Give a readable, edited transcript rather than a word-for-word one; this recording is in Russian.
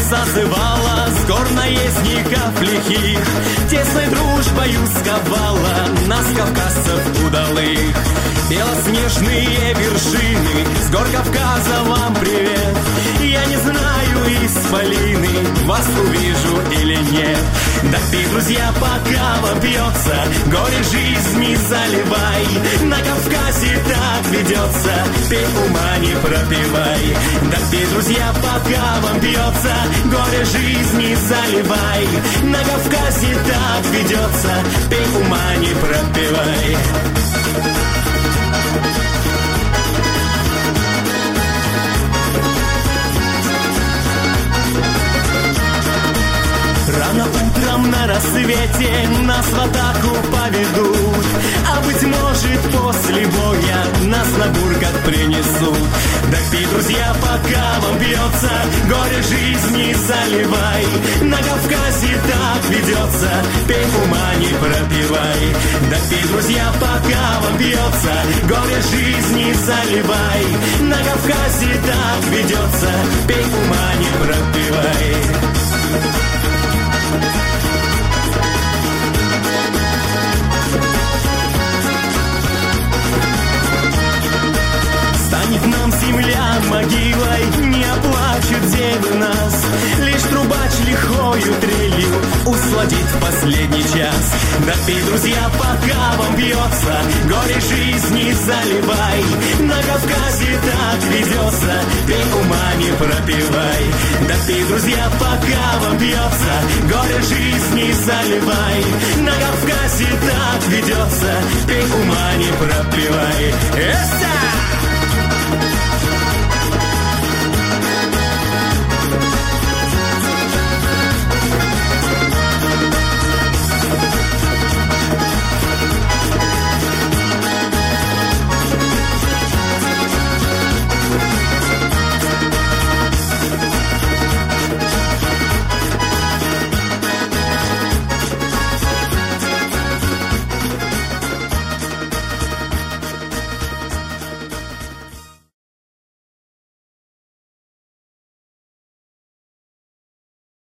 созывала с гор наездников лихих, тесной дружбою сковала нас, кавказцев удалых. Белоснежные вершины, с гор Кавказа вам привет. Я не знаю, исполины, вас увижу или нет. Да пей, друзья, пока вам пьется, горе жизни заливай. На Кавказе так ведется, пей, ума не пропивай. Да пей, друзья, пока вам пьется, горе жизни заливай. На Кавказе так ведется, пей, ума не пропивай. Рано утром на рассвете нас в атаку поведут, а быть может после боя нас на бурках принесут. Да пей, друзья, пока вам бьется, горе жизни заливай. На Кавказе так ведется, пей, ума не пропивай. Да пей, друзья, пока вам бьется, горе жизни заливай. На Кавказе так ведется, пей, ума не пропивай. Станет нам земля могилой, не оплачут девы нас. Лишь трубач лихою трелью усладит в последний час. Да пей, друзья, пока вам бьется, горе жизни заливай. На Кавказе так ведется, пей, ума не пропивай. Да пей, друзья, пока вам бьется, горе жизни заливай. На Кавказе так ведется, пей, ума не пропивай. Эста!